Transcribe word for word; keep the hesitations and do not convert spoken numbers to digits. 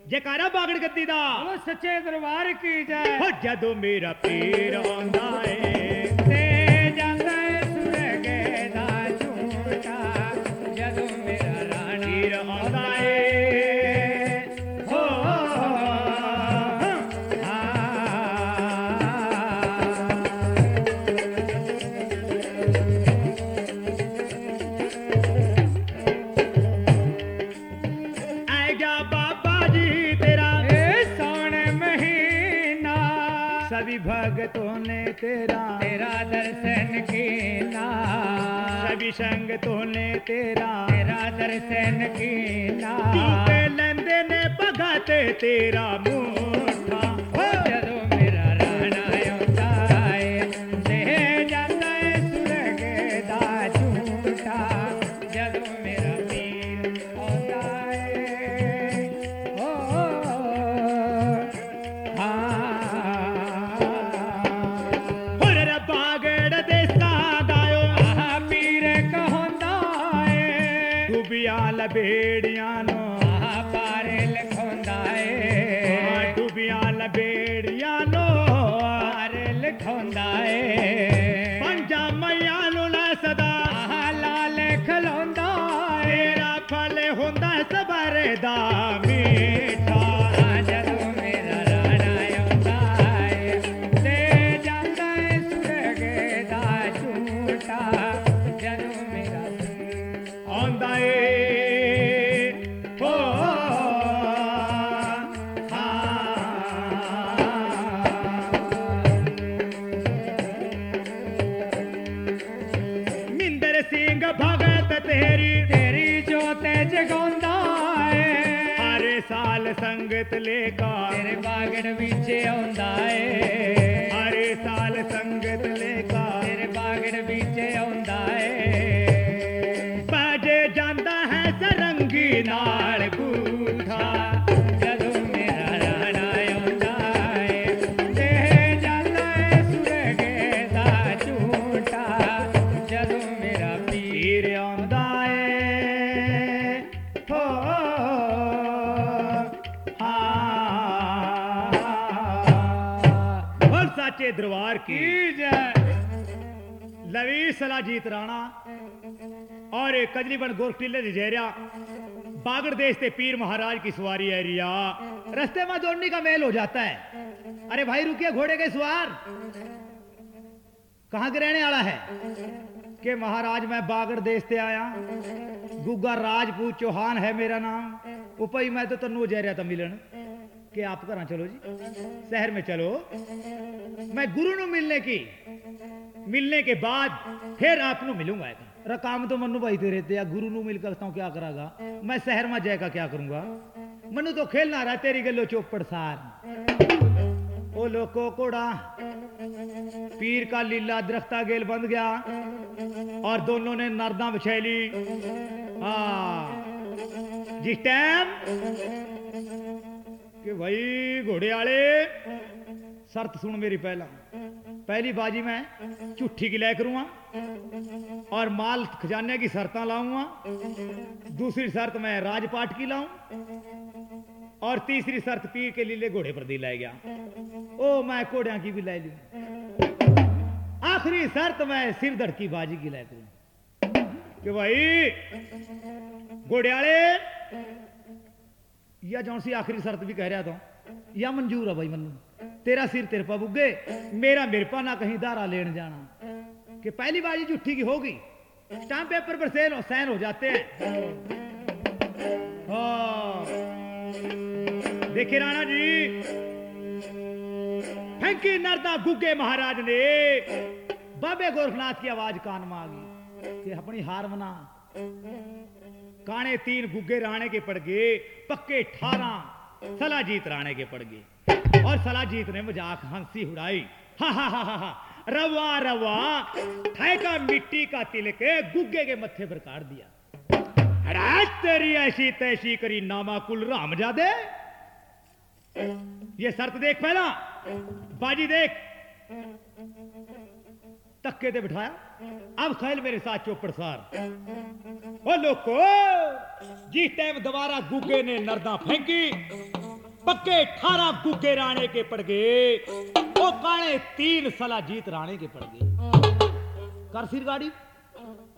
जयकारा बागड़ गद्दी दा बोलो सच्चे दरबार की जय। हो जदों मेरा पीर आंदा है ते जांदा है सुरगे दा झूठा जदों मेरा राणा पीर आंदा है हो आएगा बाबा जी तेरा ए सावन महीना सभी भगतों ने तेरा तेरा दर्शन कीना सभी संगतों ने तेरा तेरा दर्शन कीना टूटे लेंदे ने भगते तेरा मुठा हो जदों मेरा राणा आंदा है ते जांदा है सुरगे दा झूठा जदों मेरा पीर आंदा है ओ होर रे बागड़ देसा दायो आहा पीर कहंदा है डूबिया लबेड़ियां नो आहा पारे लिखंदा है डूबिया लबेड़ियां नो पारे लिखंदा है पंजा मैया नु ला सदा आहा लाल खलोंदा है तेरा फल हुंदा सबरे दा मीठा जदों मेरा राणा आंदा है ते जांदा है सुरगे दा झूठा जदों मेरा आंदा ए हो मिंदर सिंह भगत तेरी तेरी जोत जगांदा है हर साल संगत लेकर तेरे बागड़ विच आंदा है हर साल संगत लेकर तेरे बागड़ विच आंदा है बाजे जांदा है सरंगी नाल बूठा जदों मेरा राणा आंदा है ते जांदा है सुरगे दा झूठा जदों मेरा पीर पीर आंदा है हो बोल साचे दरबार की की जय। लवी सलाजीत राणा और कजरीबन गोरखटीले दी जेरिया बागड़ देश ते पीर महाराज की सवारी है रिया रास्ते में दौड़ने का मेल हो जाता है। अरे भाई रुकिए घोड़े के सवार कहाँ के रहने वाला है कि महाराज मैं बागड़ देश से आया गुग्गा राजपूत चौहान है मेरा नाम उपई मैं तो तन्नू जेरिया था मिलन कि आप घर चलो जी शहर में चलो मैं गुरु नु मिलने की मिलने के बाद फिर आपको मिलूंगा रकाम तो मनु भाई तेरे थे या गुरु नु मिल करता हूं क्या करागा मैं शहर में जाएगा क्या करूंगा मनु तो खेलना रहा तेरी गलो चौपड़ सार ओ लोको कोड़ा पीर का लीला दरख्ता गेल बंद गया और दोनों ने नरदा बिछैली हाँ जिस टाइम कि भाई घोड़े वाले शर्त सुन मेरी पहला पहली बाजी मैं चुट्ठी की लै करूंगा और माल खजाने की शर्तां लाऊंगा दूसरी शर्त मैं राजपाट की लाऊं और तीसरी शर्त पीर के लीले घोड़े पर दी लाई गया ओ मैं घोड़िया की भी लाई लू आखिरी शर्त मैं सिरदर्द की बाजी की लै करूं कि भाई घोड़े वाले या जौन सी आखिरी शर्त भी कह रहा था या मंजूर है भाई मनु तेरा सिर तेरे पर बुगे मेरा मेरे पा ना कहीं दारा लेने जाना कि पहली बाजी झूठी की होगी स्टाम्प पेपर पर सेल हो साइन हो जाते हैं हाँ देखिए राणा जी फैंकी नरदा गुग्गे महाराज ने बाबे गोरखनाथ की आवाज कान में आ गई कि अपनी हार मना काने तीन गुग्गे राणे के पड़ गए पक्के अठारह सलाजीत राणे के पड़ गए और सलाजीत ने मजाक हंसी उड़ाई हा हा हा हा रवा रवा ठेका मिट्टी का तिलक गुग्गे के मत्थे पर काट दिया तेरी ऐसी तैसी करी नामा कुल रामजादे ये शर्त देख पहला बाजी देख तक्के ते बिठाया अब खेल मेरे साथ चौपड़ सार ओ लोको जिस टाइम दोबारा गुग्गे ने नरदा फेंकी पक्के अठारह गुगे राणे के पड़ गए, ओ काने तीन सला जीत राणे के पड़ गए। कर सिर गाड़ी